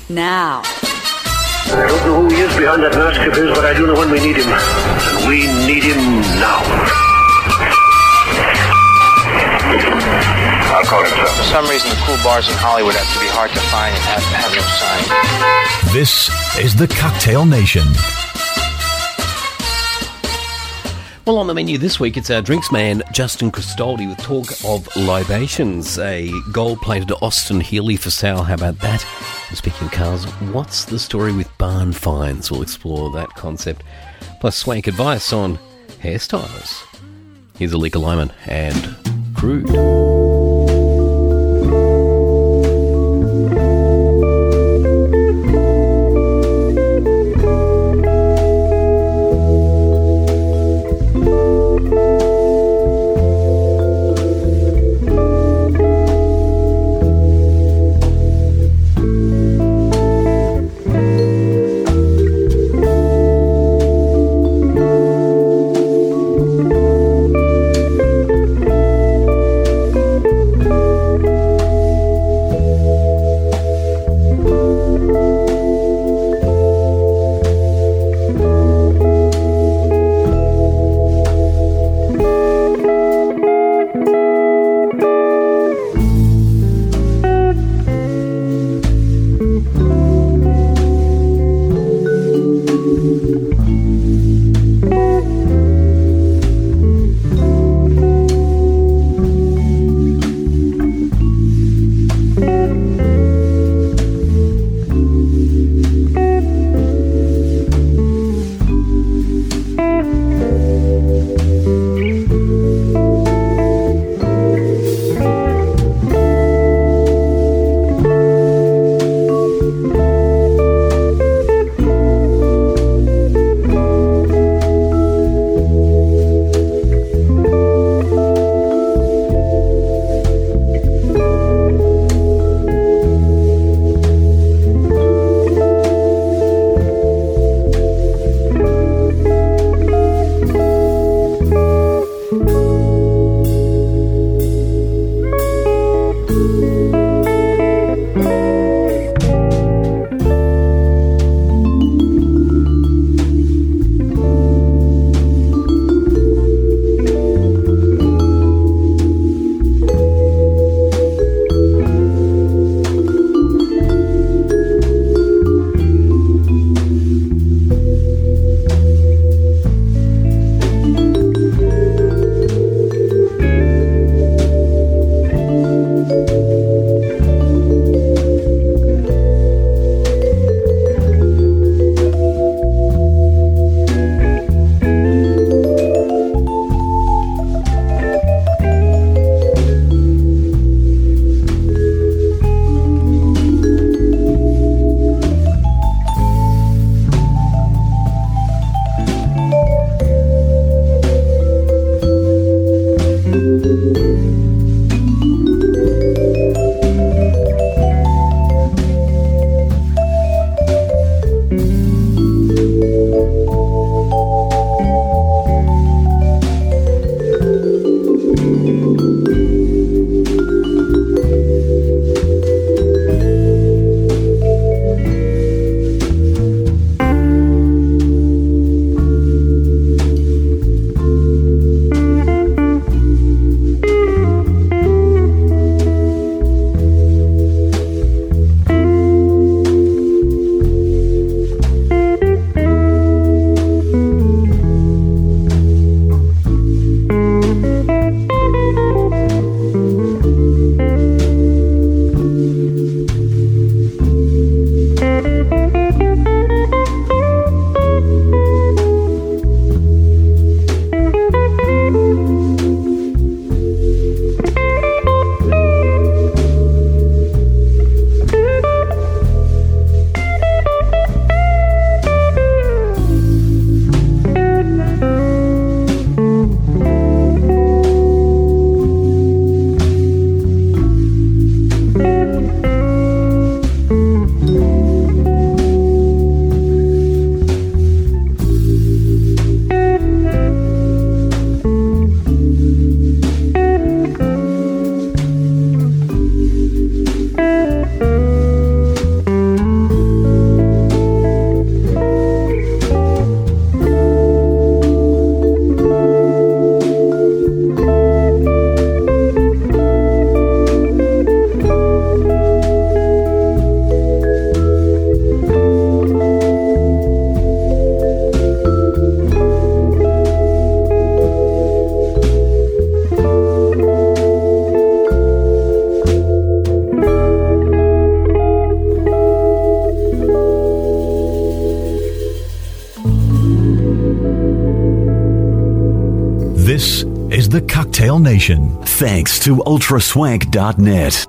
now. I don't know who he is behind that mask of his, but I do know when we need him. And we need him now. I'll call him, sir. For some reason, the cool bars in Hollywood have to be hard to find and have no sign. This is the Cocktail Nation. Well, on the menu this week, it's our drinks man, Justin Cristaldi, with talk of libations. A gold-plated Austin Healey for sale. How about that? And speaking of cars, what's the story with barn finds? We'll explore that concept. Plus, swank advice on hairstyles. Here's Alika Lyman and Crude. This is the Cocktail Nation, thanks to ultraswank.net.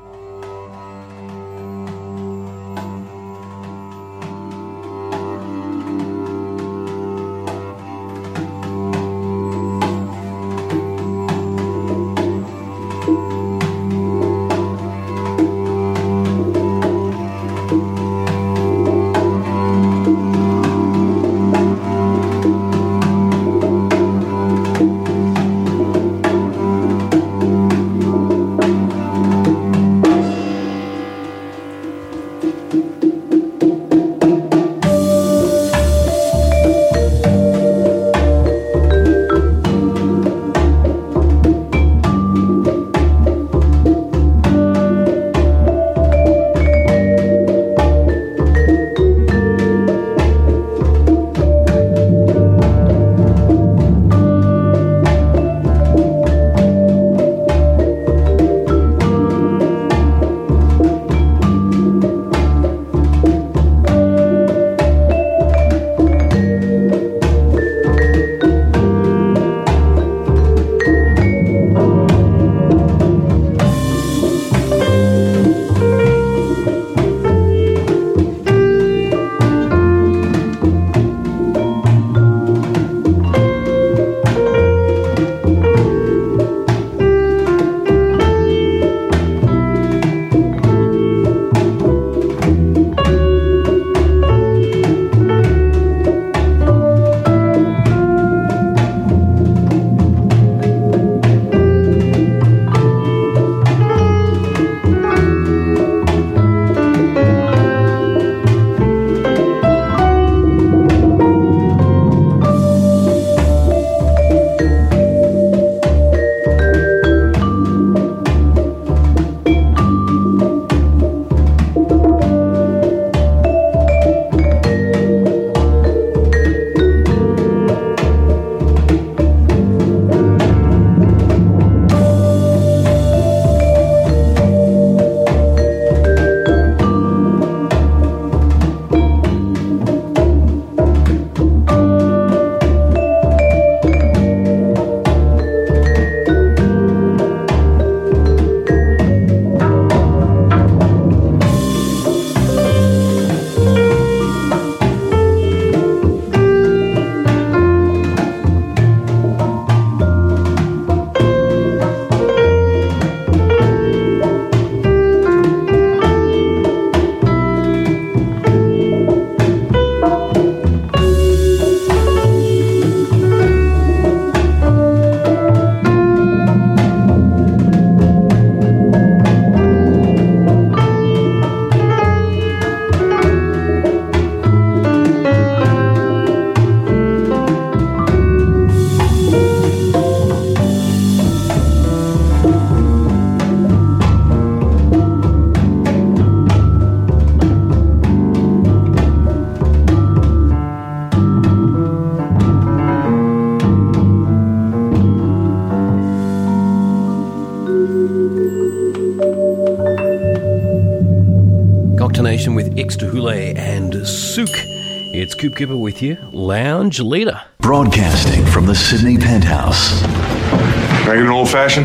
Nation with Extahule and Souk. It's Coop Cooper with you, Lounge Leader. Broadcasting from the Sydney Penthouse. Can I get an old-fashioned?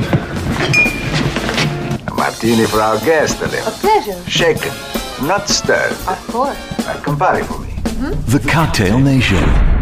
A martini for our guest, Olivia. A pleasure. Shaken, not stirred. Of course. Campari for me. The Cocktail Nation.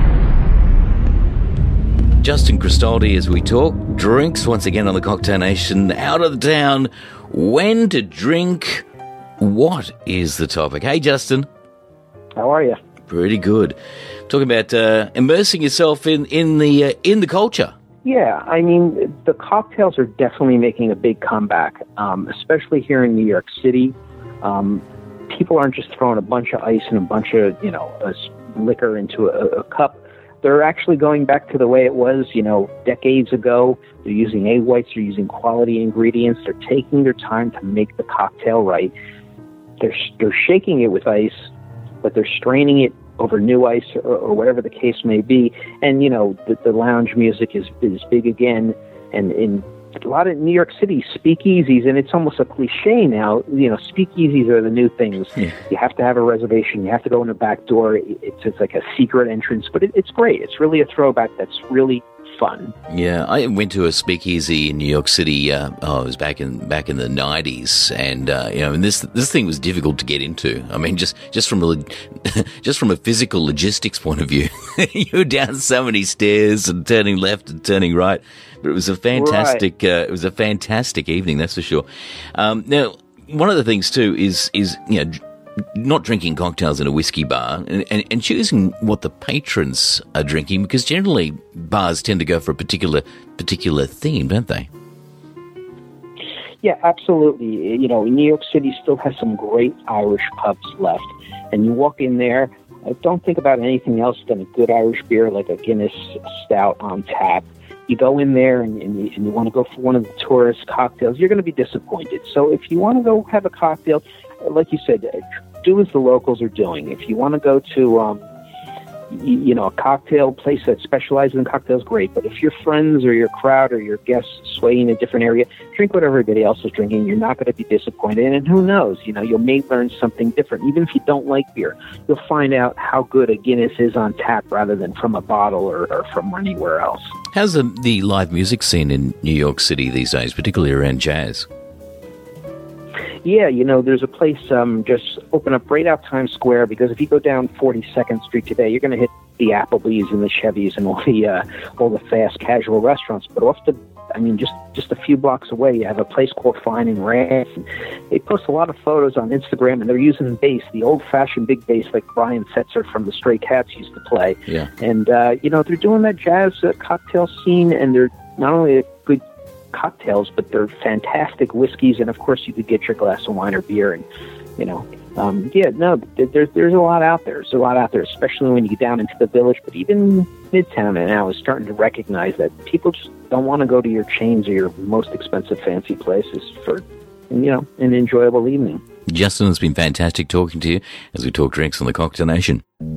Justin Cristaldi as we talk drinks once again on the Cocktail Nation. Out of the town, when to drink. What is the topic? Hey, Justin. How are you? Pretty good. Talking about immersing yourself in the culture. Yeah, I mean, the cocktails are definitely making a big comeback, especially here in New York City. People aren't just throwing a bunch of ice and a bunch of, liquor into a cup. They're actually going back to the way it was, decades ago. They're using egg whites. They're using quality ingredients. They're taking their time to make the cocktail right. They're shaking it with ice, but they're straining it over new ice or whatever the case may be. And, the lounge music is big again. And in a lot of New York City, speakeasies, and it's almost a cliche now, speakeasies are the new things. Yeah. You have to have a reservation. You have to go in a back door. It's like a secret entrance, but it's great. It's really a throwback that's really fun. Yeah, I went to a speakeasy in New York City. It was back in the 90s, and and this thing was difficult to get into. I mean, just from a physical logistics point of view, you're down so many stairs and turning left and turning right. But it was a fantastic. Right. It was a fantastic evening, that's for sure. Now, one of the things too is not drinking cocktails in a whiskey bar and choosing what the patrons are drinking, because generally bars tend to go for a particular theme, don't they? Yeah, absolutely. New York City still has some great Irish pubs left, and you walk in there, don't think about anything else than a good Irish beer like a Guinness Stout on tap. You go in there and you want to go for one of the tourist cocktails, you're going to be disappointed. So if you want to go have a cocktail, like you said, do as the locals are doing. If you want to go to, a cocktail place that specializes in cocktails, great. But if your friends or your crowd or your guests sway in a different area, drink what everybody else is drinking. You're not going to be disappointed. And who knows, you may learn something different. Even if you don't like beer, you'll find out how good a Guinness is on tap rather than from a bottle or from anywhere else. How's the live music scene in New York City these days, particularly around jazz? Yeah, there's a place just open up right out Times Square, because if you go down 42nd Street today, you're going to hit the Applebee's and the Chevys and all the fast casual restaurants. But just a few blocks away, you have a place called Fine and Rare. They post a lot of photos on Instagram, and they're using bass, the old-fashioned big bass like Brian Setzer from the Stray Cats used to play. Yeah. And they're doing that jazz cocktail scene, and they're not only a good cocktails, but they're fantastic whiskeys, and of course you could get your glass of wine or beer, and there's a lot out there. There's a lot out there, especially when you get down into the Village, but even Midtown now is starting to recognize that people just don't want to go to your chains or your most expensive fancy places for an enjoyable evening. Justin, it's been fantastic talking to you as we talk drinks on the Cocktail Nation.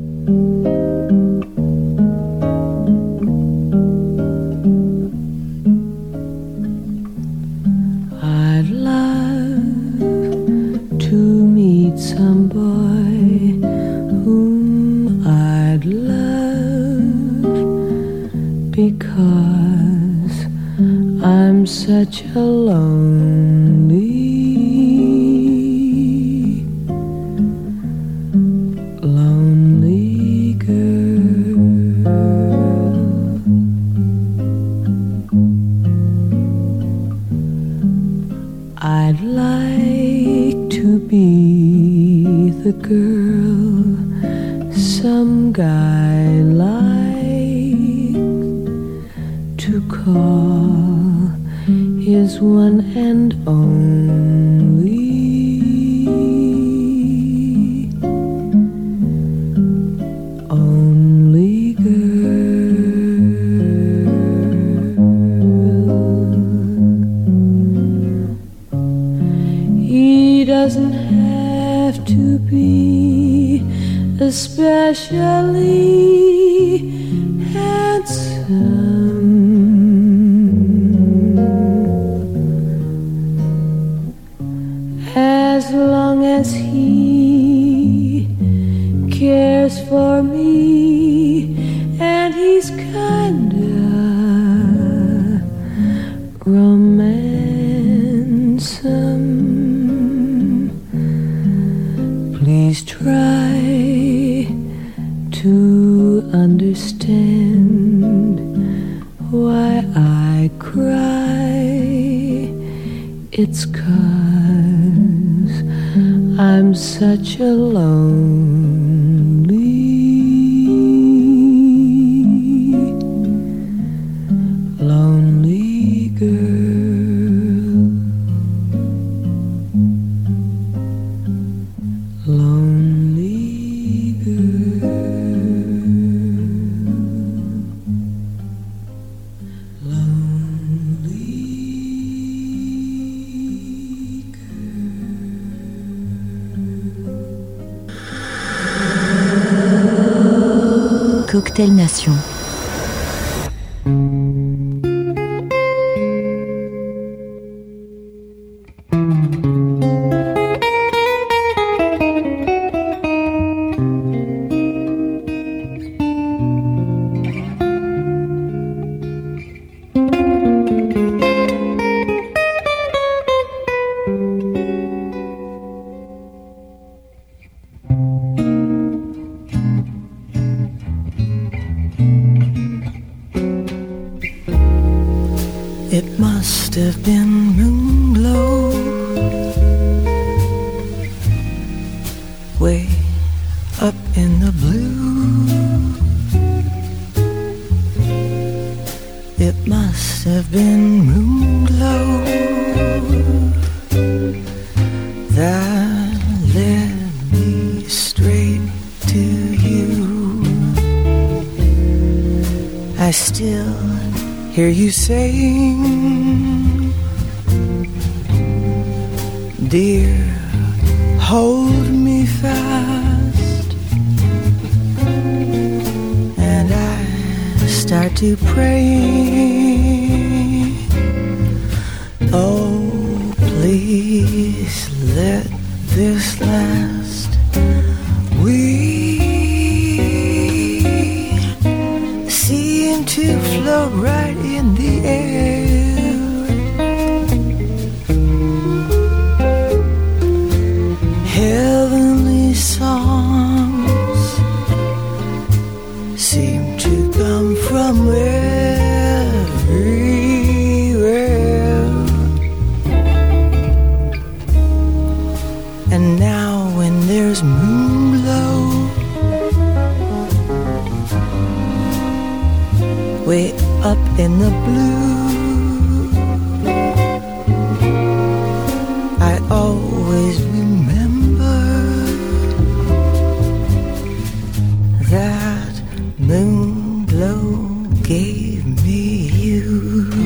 I'd love to meet some boy whom I'd love, because I'm such a lonely girl. I'd like to be the girl some guy likes to call his one and only. Only girl. He doesn't have to be especially handsome, as long as he cares for me and he's kinda romancing. Please try to understand why I cry. It's 'cause I'm such a lonely girl. Lonely girl. Lonely girl. Cocktail Nation. have been moonglow, way up in the blue. It must have been moonglow that led me straight to you. I still hear you saying, dear, hold me fast. And I start to pray, oh, please let this last. We seem to float right in the air. Heavenly songs seem to come from everywhere. And now when there's moonglow way up in the blue, I always remember that moonglow gave me you.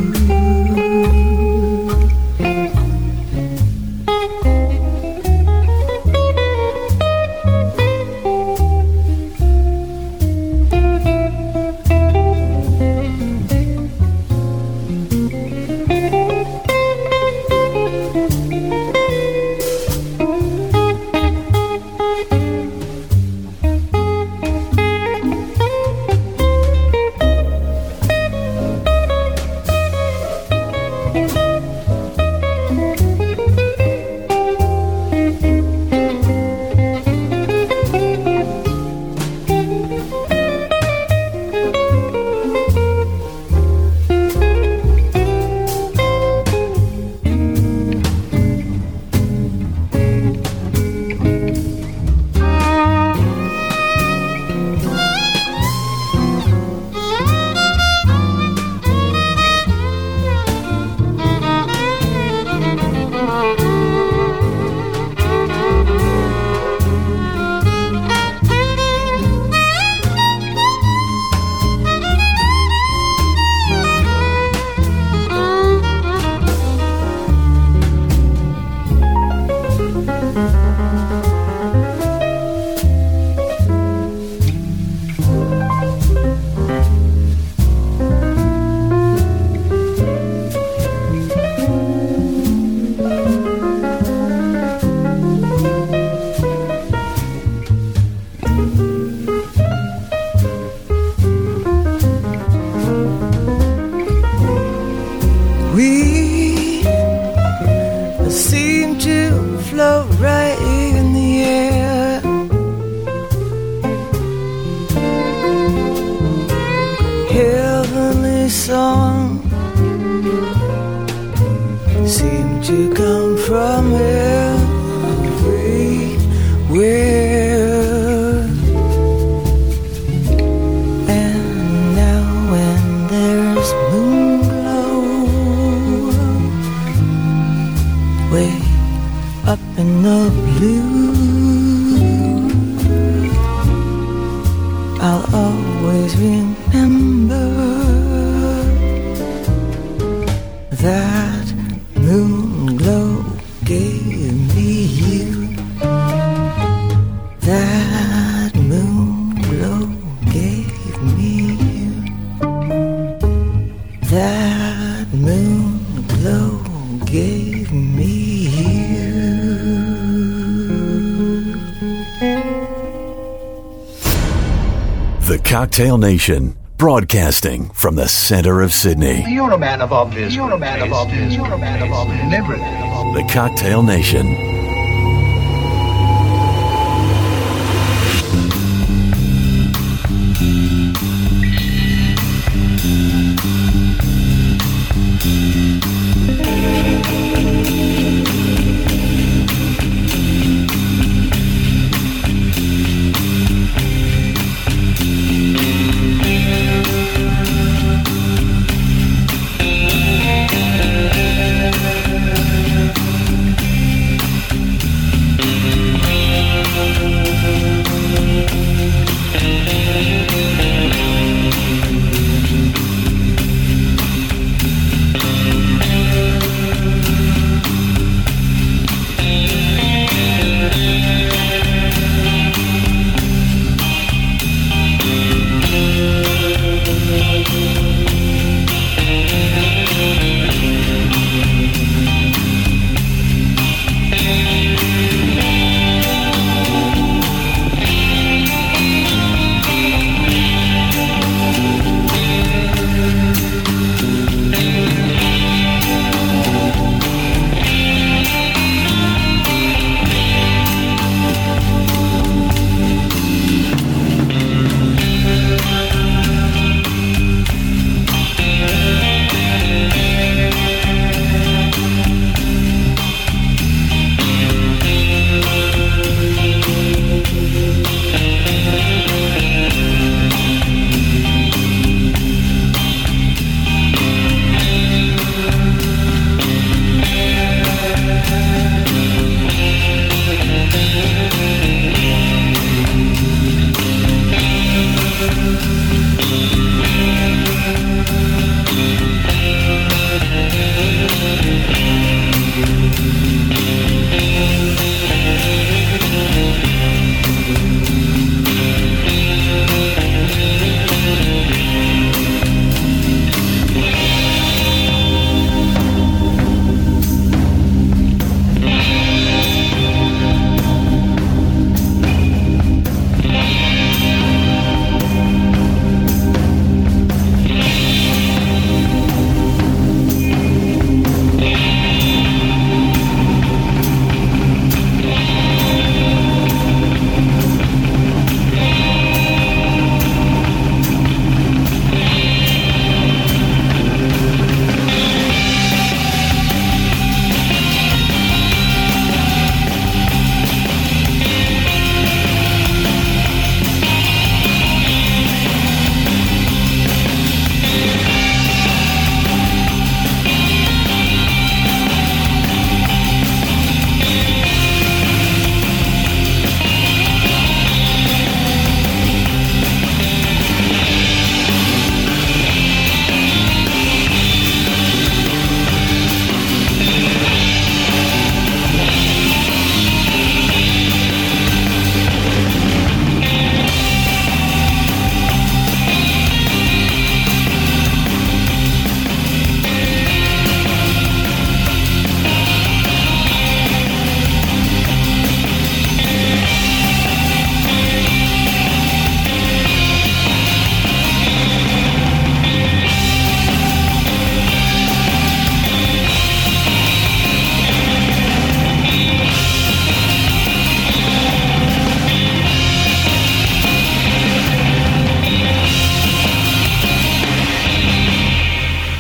Cocktail Nation, broadcasting from the center of Sydney. You're a man of obvious. You're a man of obvious. You're a man of obvious. Everything. The Cocktail Nation.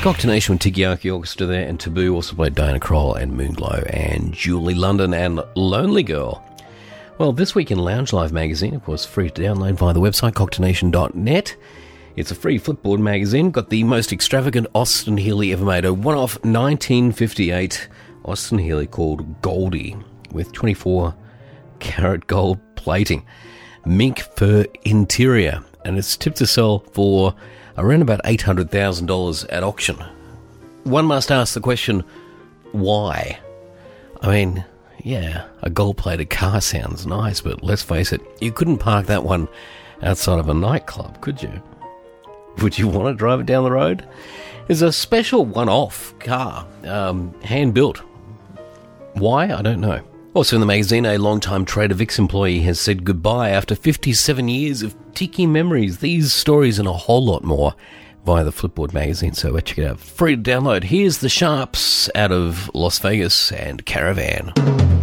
Cocktail Nation with Tiki-Oki Orchestra there, and Taboo also played Diana Krall and Moonglow and Julie London and Lonely Girl. Well, This Week in Lounge Live magazine, of course, free to download via the website cocktailnation.net. It's a free flipboard magazine. Got the most extravagant Austin Healey ever made, a one-off 1958 Austin Healey called Goldie with 24-karat gold plating, mink fur interior, and it's tipped to sell for around about $800,000 at auction. One must ask the question, why? I mean, yeah, a gold-plated car sounds nice, but let's face it, you couldn't park that one outside of a nightclub, could you? Would you want to drive it down the road? It's a special one-off car, hand-built. Why? I don't know. Also in the magazine, a long-time Trader Vic's employee has said goodbye after 57 years of tiki memories. These stories and a whole lot more via the Flipboard magazine, so check it out. Free to download. Here's the Sharps out of Las Vegas and Caravan.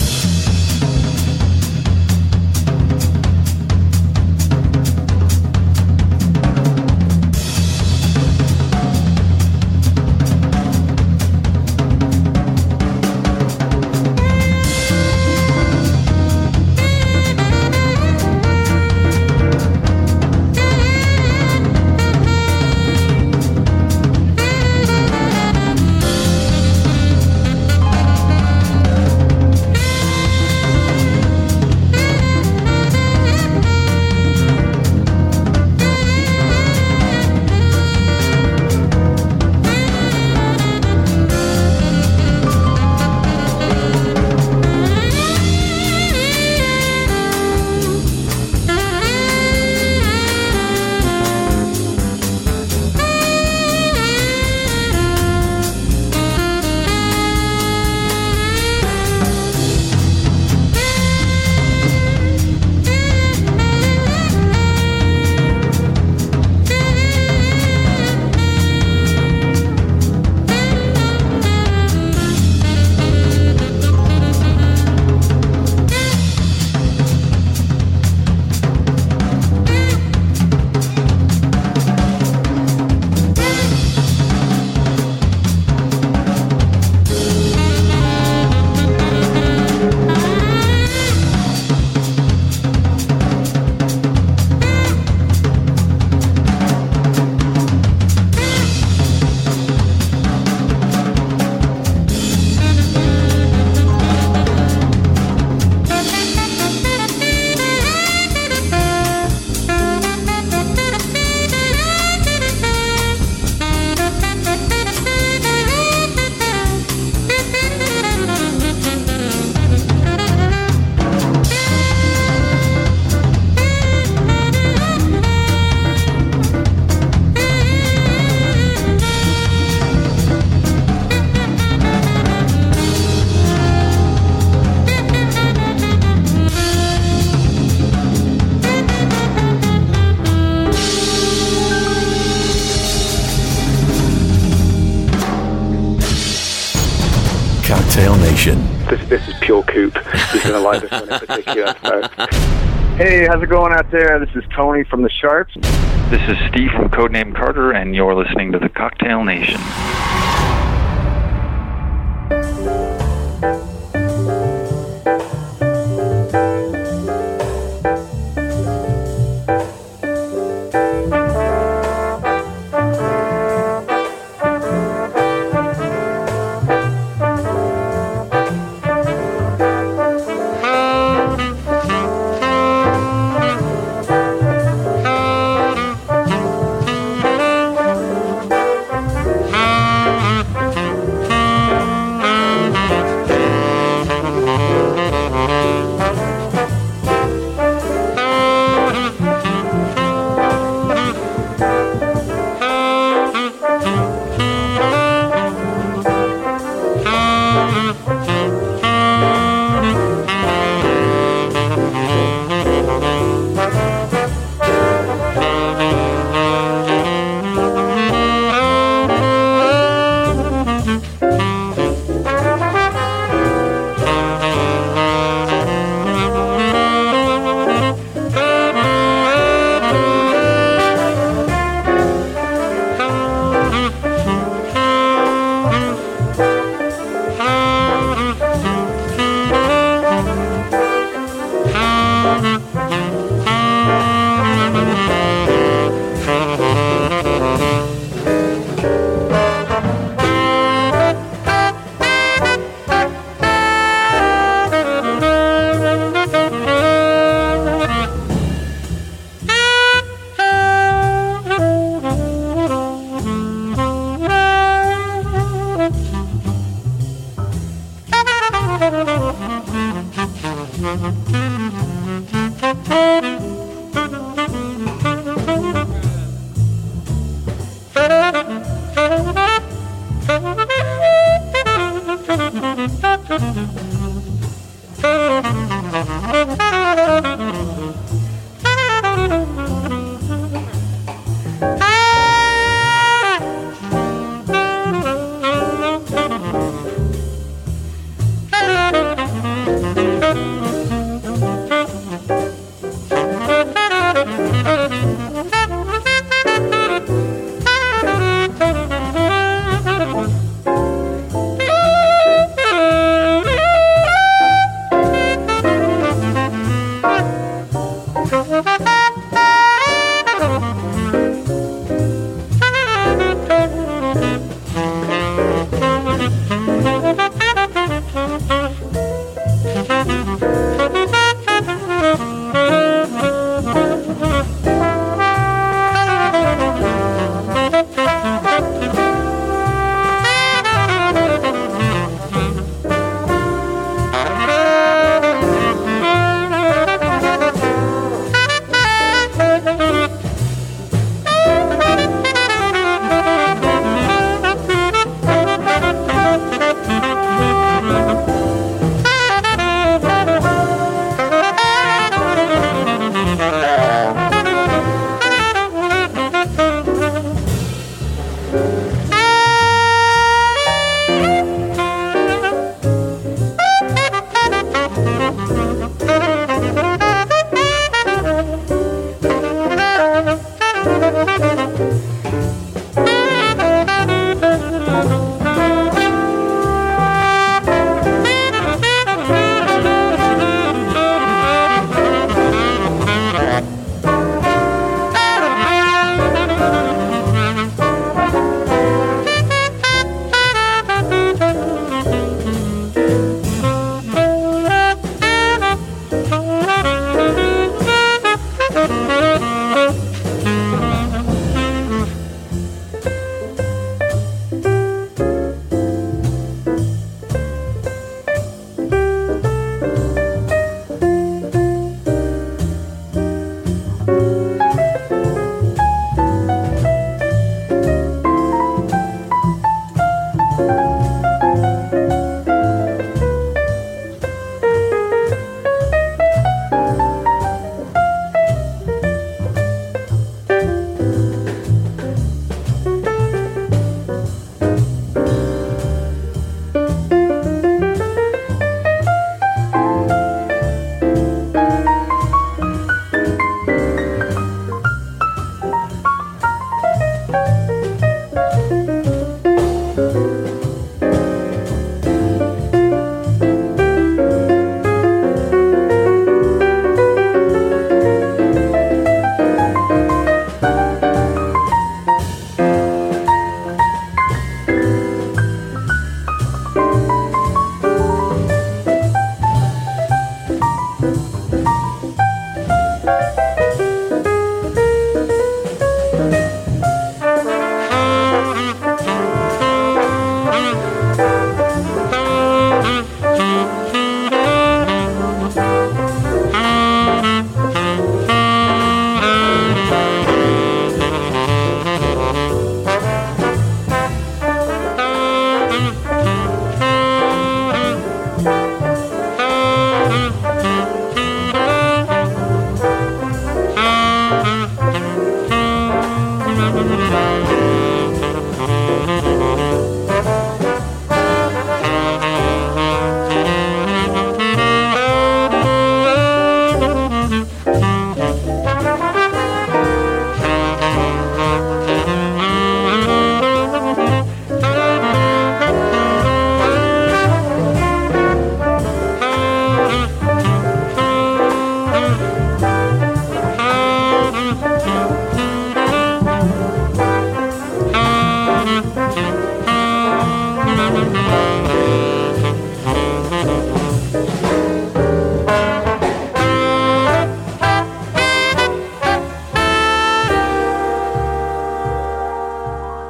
This is pure Coop. He's going to like this one in particular. So. Hey, how's it going out there? This is Tony from the Sharps. This is Steve from Codename Carter, and you're listening to the Cocktail Nation.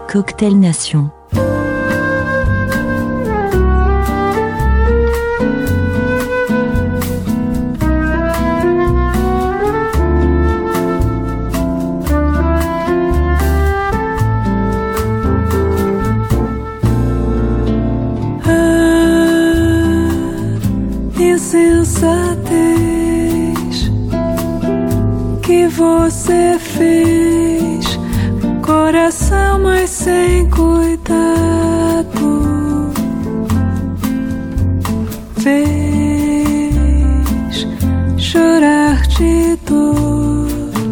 Cocktail Nation. Insensatez que você fez, coração mas sem cuidado, fez chorar de dor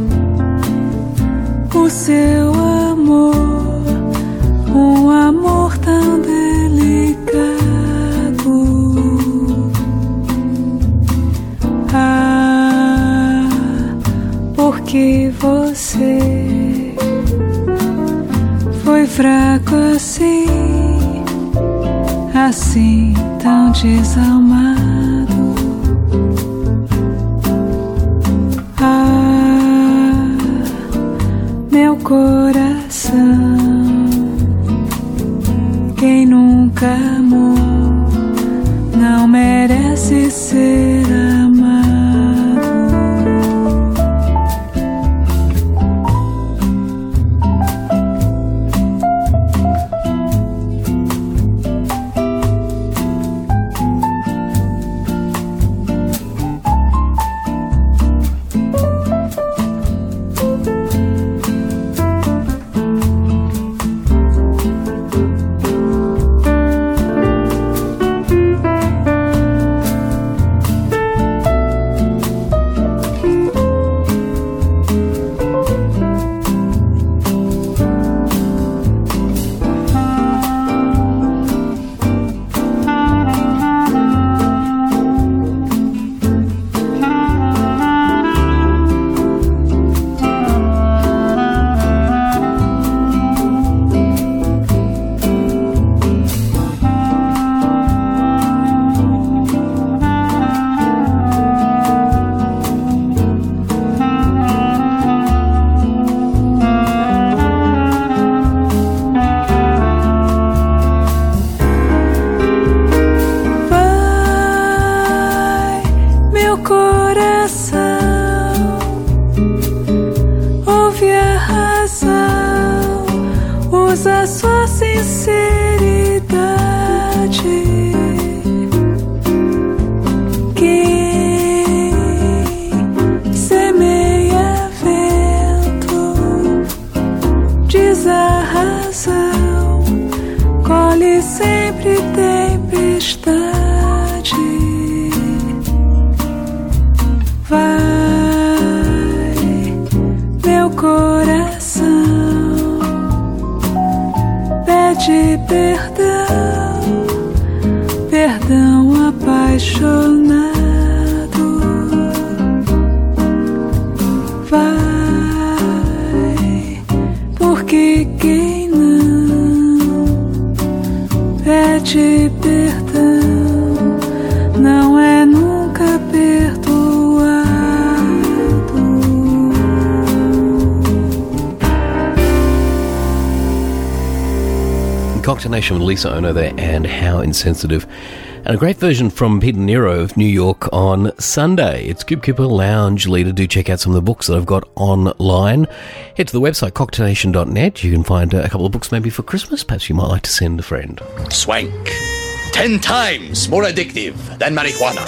o seu amor, um amor tão delicado. Porque você foi fraco assim, assim tão desalmado. Meu coração, quem nunca amou não merece ser amado. Usa sua sinceridade. Quem semeia vento diz a razão, colhe sempre tempestade. Vai, meu coração, pede perdão, perdão apaixonado. Vai, porque quem não pede perdão não é nunca perdoado. Cocktail Nation with Lisa Ono there, and How Insensitive. And a great version from Peter Nero of New York on Sunday. It's Coop Cooper Lounge Leader. Do check out some of the books that I've got online. Head to the website cocktailnation.net. You can find a couple of books maybe for Christmas. Perhaps you might like to send a friend. Swank. 10 times more addictive than marijuana.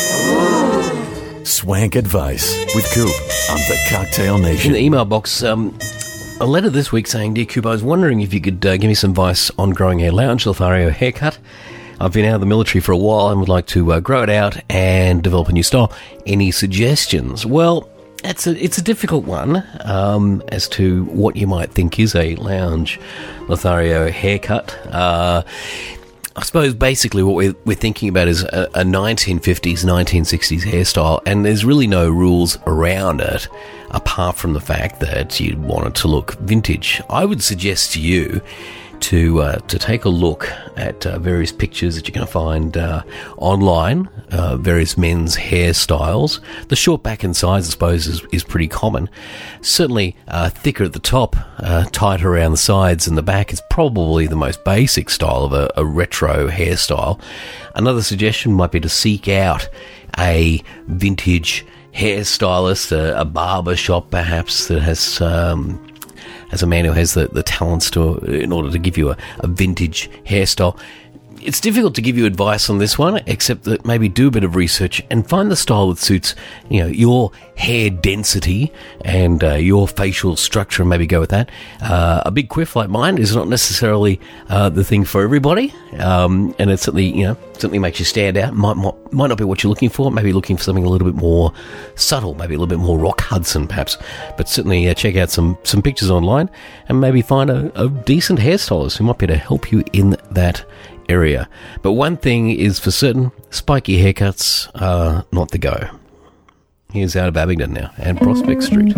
Swank Advice with Coop on the Cocktail Nation. In the email box, a letter this week saying, Dear Coop, I was wondering if you could give me some advice on growing a Lounge Lothario haircut. I've been out of the military for a while and would like to grow it out and develop a new style. Any suggestions? Well, it's a difficult one as to what you might think is a Lounge Lothario haircut. I suppose basically what we're thinking about is a 1950s, 1960s hairstyle, and there's really no rules around it apart from the fact that you want it to look vintage. I would suggest to you to take a look at various pictures that you're going to find online, various men's hairstyles. The short back and sides, I suppose, is pretty common. Certainly thicker at the top, tighter around the sides and the back is probably the most basic style of a retro hairstyle. Another suggestion might be to seek out a vintage hairstylist, a barber shop perhaps that has a man who has the talents in order to give you a vintage hairstyle. It's difficult to give you advice on this one, except that maybe do a bit of research and find the style that suits, your hair density and your facial structure, and maybe go with that. A big quiff like mine is not necessarily the thing for everybody, and it certainly makes you stand out. Might not be what you're looking for. Maybe looking for something a little bit more subtle, maybe a little bit more Rock Hudson, perhaps. But certainly check out some pictures online and maybe find a decent hairstylist who might be able to help you in that area. But one thing is for certain, spiky haircuts are not the go. Here's Out of Abingdon now and Prospect Street.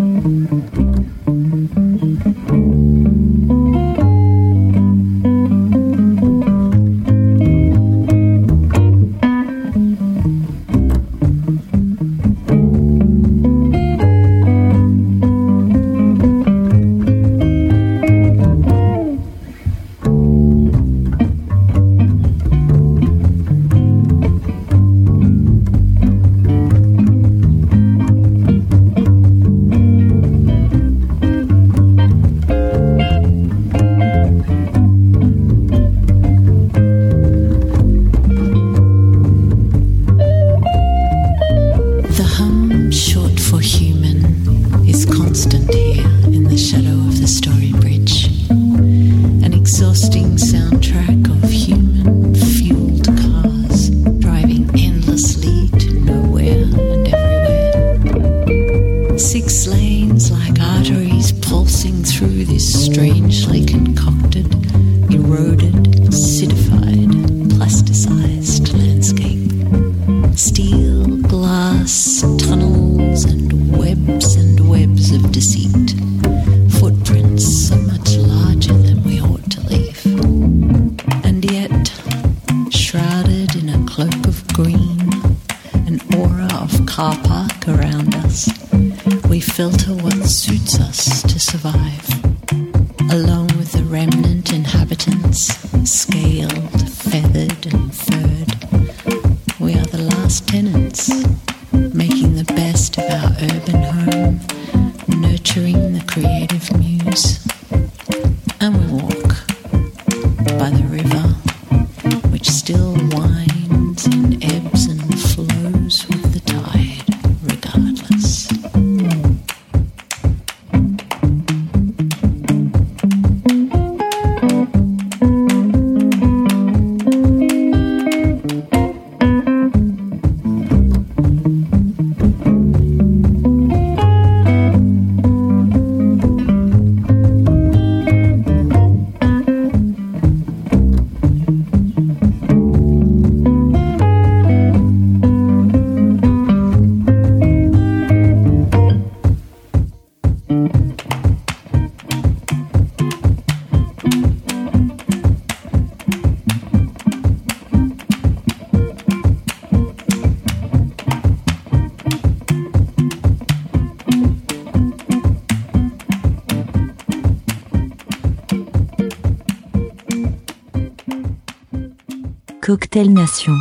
Cocktail Nation.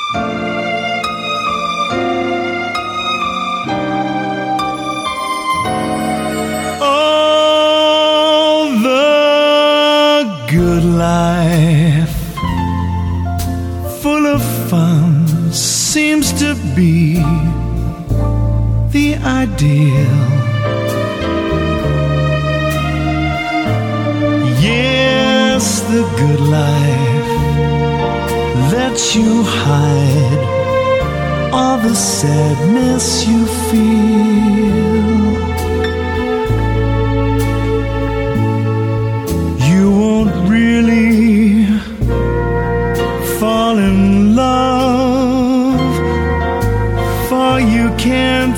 Oh, the good life, full of fun, seems to be the ideal. Yes, the good life lets you hide all the sadness you feel. You won't really fall in love, for you can't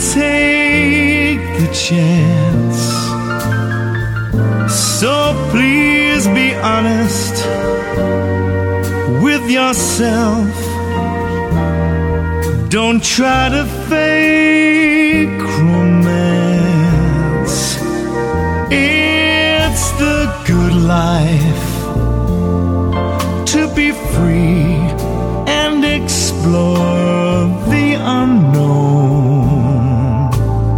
take the chance. So please Please be honest with yourself. Don't try to fake romance. It's the good life to be free and explore the unknown.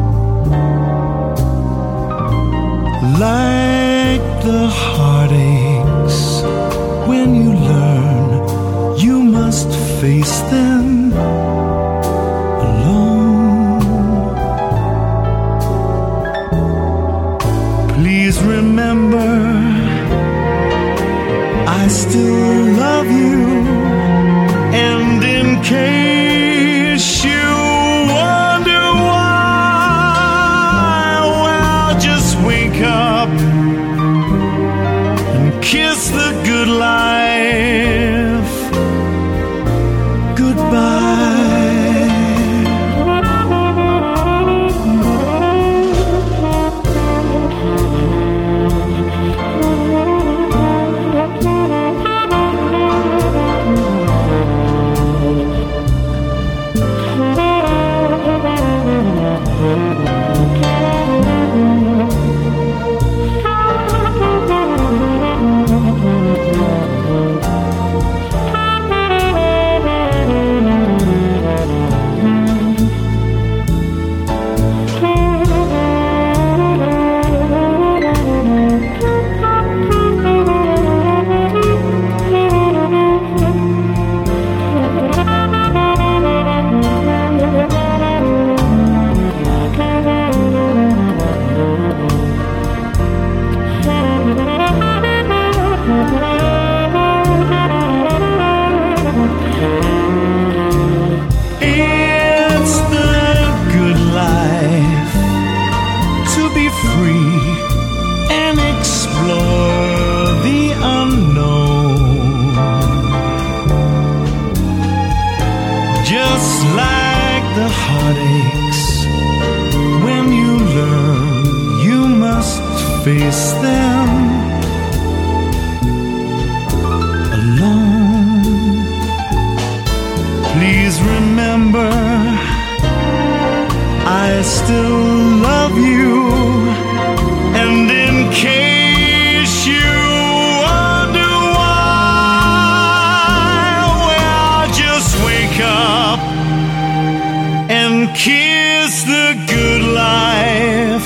Like the heartaches, when you learn, you must face them alone. Please remember, I still love you, and in case you wonder why, well, just wake up and kiss the good life goodbye. Face them alone. Please remember, I still love you, and in case you wonder why, well, just wake up and kiss the good life.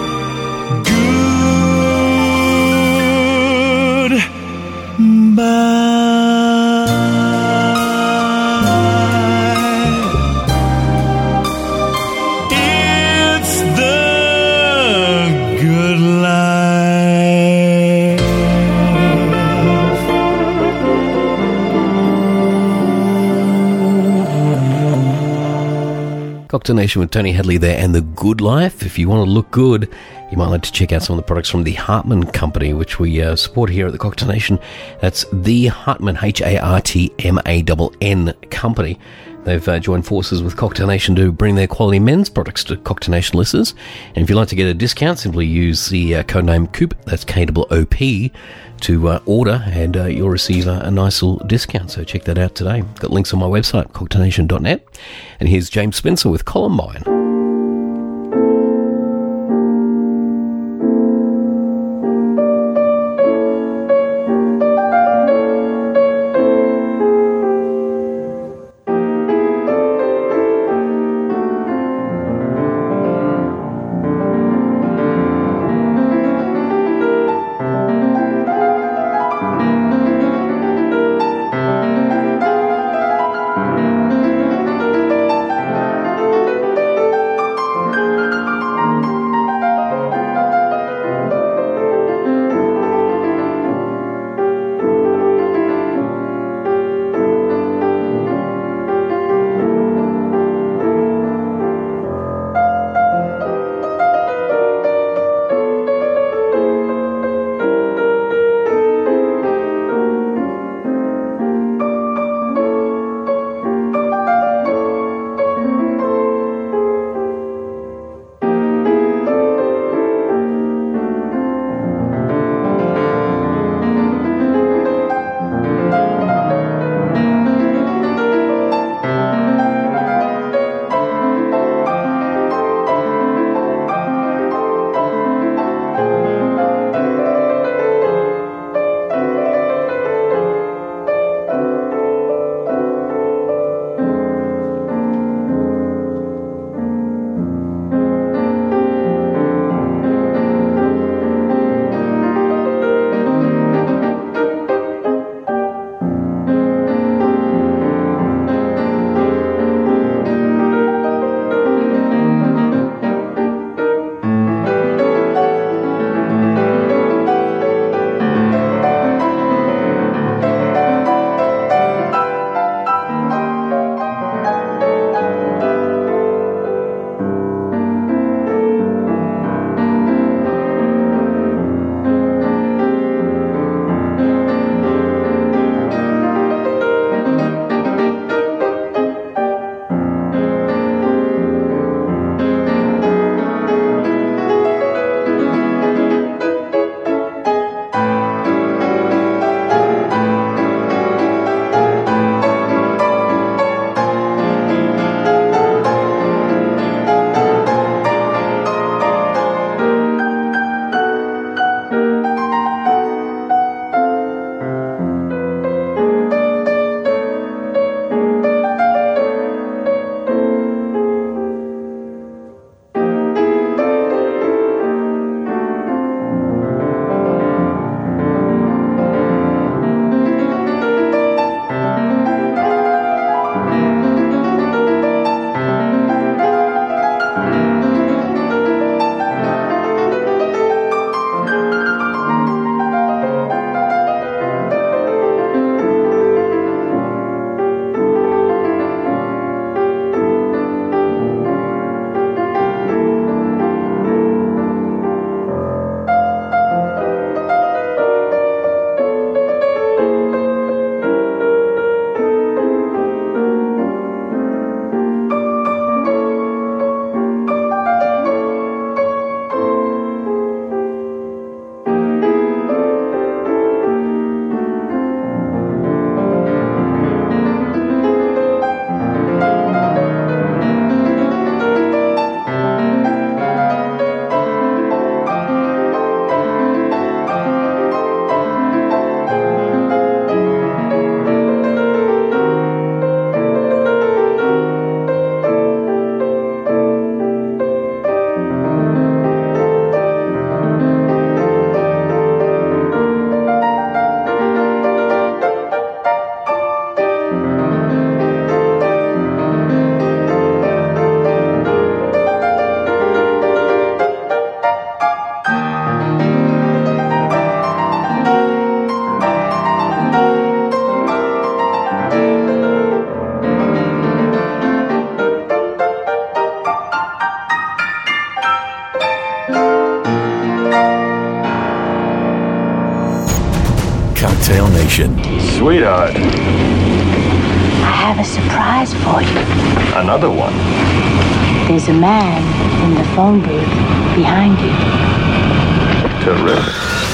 Cocktail Nation with Tony Hadley there, and The Good Life. If you want to look good, you might like to check out some of the products from the Hartmann Company, which we support here at the Cocktail Nation. That's the Hartmann, Hartmann Company. They've joined forces with Cocktail Nation to bring their quality men's products to Cocktail Nation listeners. And if you'd like to get a discount, simply use the codename COOP, that's KOOP, to order, and you'll receive a nice little discount. So check that out today. Got links on my website, cocktailnation.net. And here's James Spencer with Columbine. Cocktail Nation. Sweetheart, I have a surprise for you. another one. There's a man in the phone booth behind you. Terrific.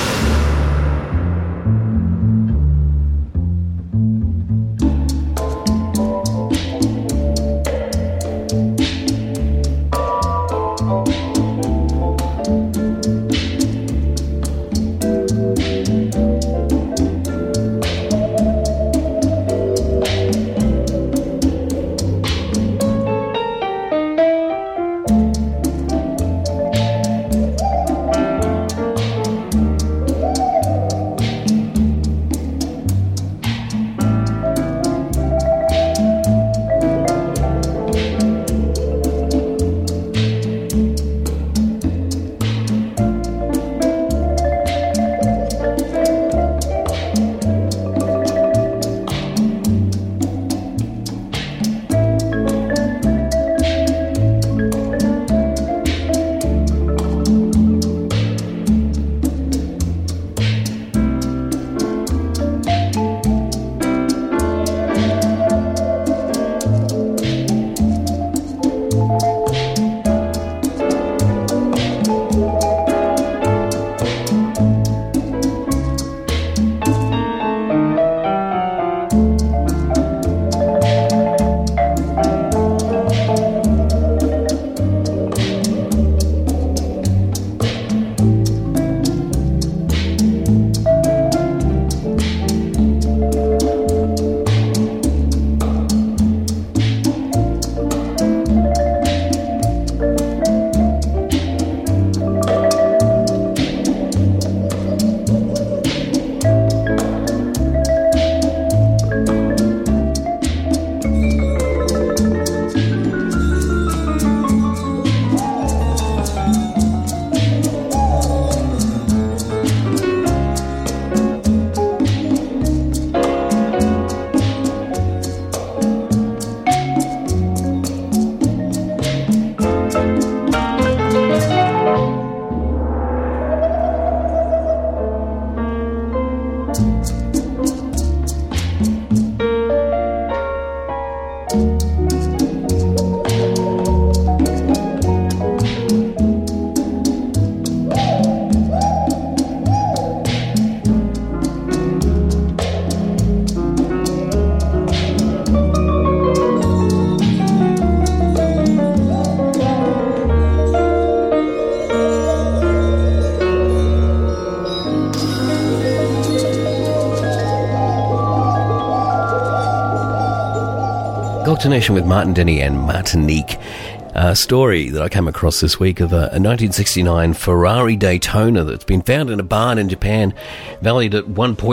Cocktail Nation with Martin Denny and Martinique. A story that I came across this week of a 1969 Ferrari Daytona that's been found in a barn in Japan, valued at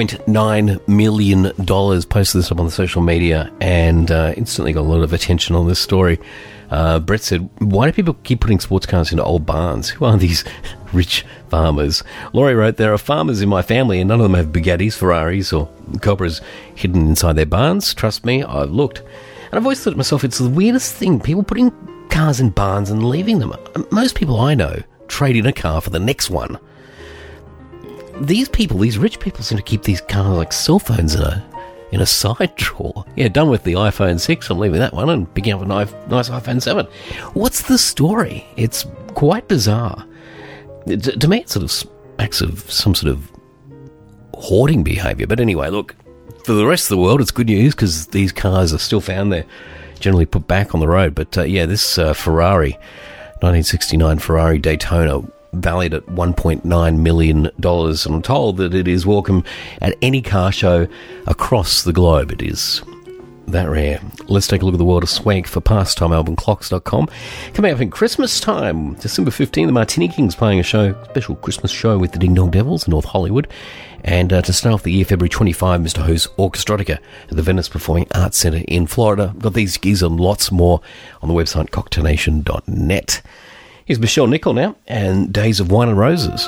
$1.9 million. Posted this up on the social media and instantly got a lot of attention on this story. Brett said, why do people keep putting sports cars into old barns? Who are these rich farmers? Laurie wrote, there are farmers in my family and none of them have Bugattis, Ferraris or Cobras hidden inside their barns. Trust me, I've looked. And I've always thought to myself, it's the weirdest thing, people putting cars in barns and leaving them. Most people I know trade in a car for the next one. These people, these rich people, seem to keep these cars like cell phones in a side drawer. Yeah, done with the iPhone 6, I'm leaving that one and picking up a nice iPhone 7. What's the story? It's quite bizarre. To me, it sort of acts of some sort of hoarding behaviour. But anyway, look, for the rest of the world, it's good news because these cars are still found there, generally put back on the road. But this Ferrari, 1969 Ferrari Daytona, valued at $1.9 million. And I'm told that it is welcome at any car show across the globe. It is that rare. Let's take a look at the world of swank for pastimealbumclocks.com. Coming up in Christmas time, December 15, the Martini Kings playing a special Christmas show with the Ding Dong Devils in North Hollywood. And to start off the year, February 25, Mr. Who's Orchestrotica at the Venice Performing Arts Centre in Florida. Got these gigs and lots more on the website cocktailnation.net. Here's Michelle Nicol now, and Days of Wine and Roses.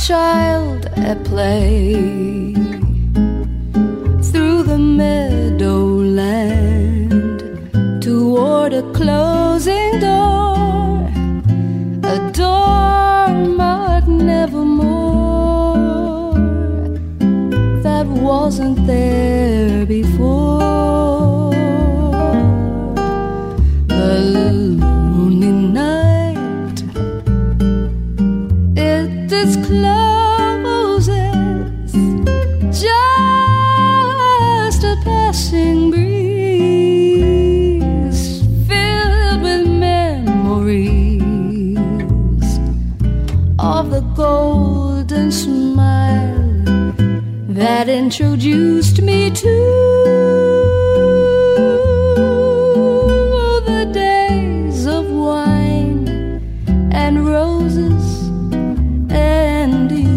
child at play through the meadowland toward a closing door, a door marked nevermore that wasn't there before. The lonely night, it discloses just a passing breeze filled with memories of the golden smile that introduced me to the days of wine and roses and you.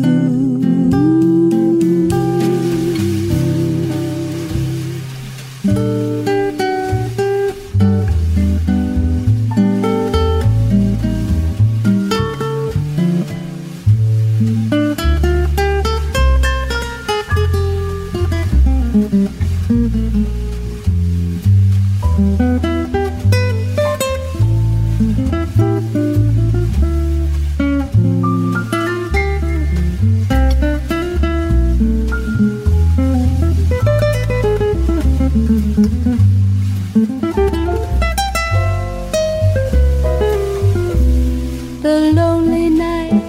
The lonely night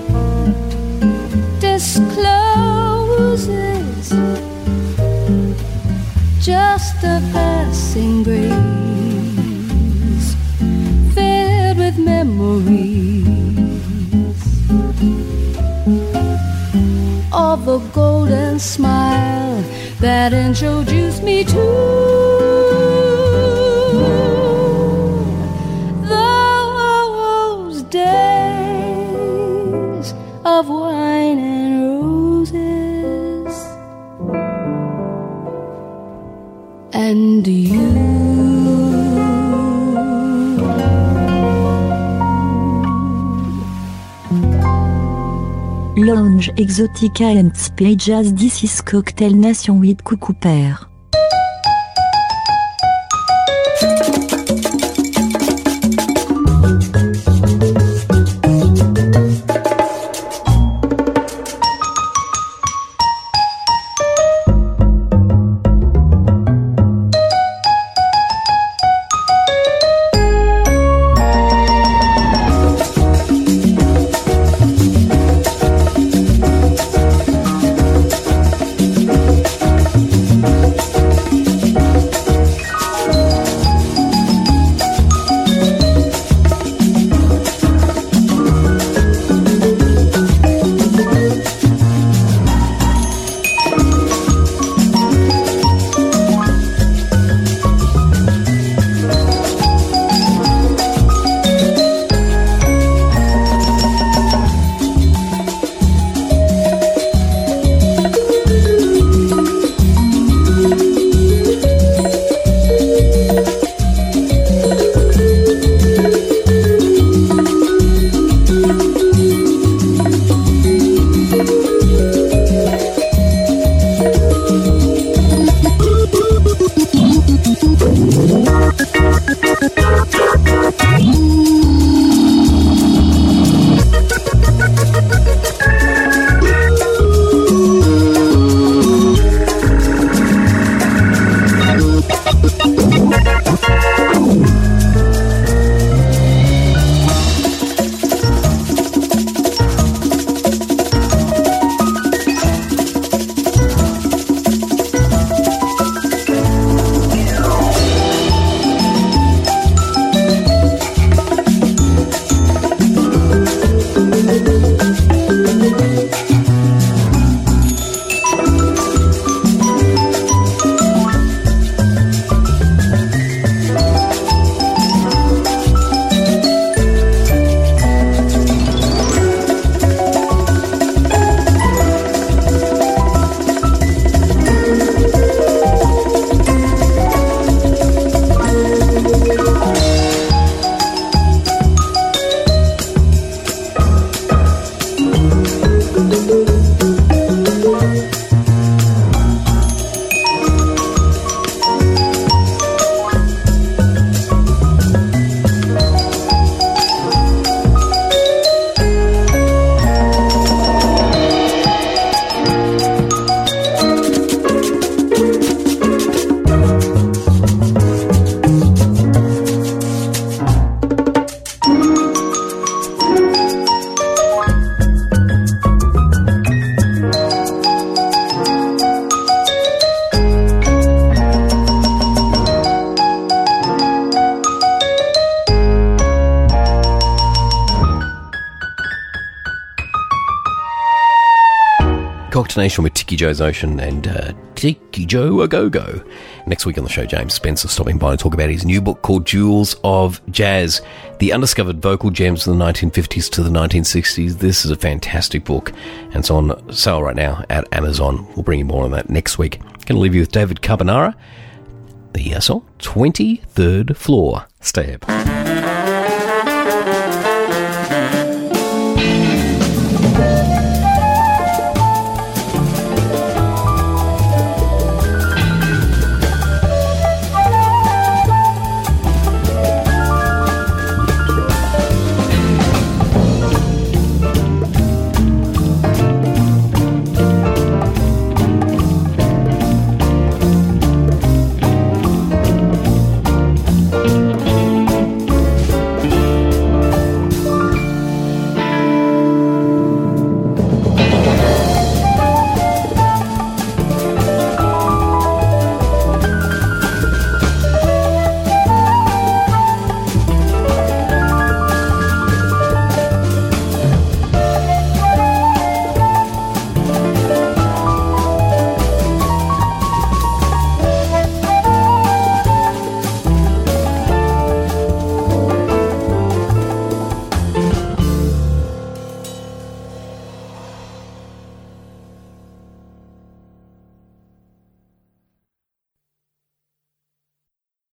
discloses just a passing breeze filled with memories of the golden smile that introduced me to those days of wine and roses and you. Lounge Exotica and Spy Jazz. This is Cocktail Nation with Coucou Père. to Nation with Tiki Joe's Ocean and Tiki Joe A Go-Go. Next week on the show, James Spencer stopping by to talk about his new book called Jewels of Jazz, the undiscovered vocal gems from the 1950s to the 1960s. This is a fantastic book, and it's on sale right now at Amazon. We'll bring you more on that next week. Going to leave you with David Carbonara, the song 23rd Floor. Stay up.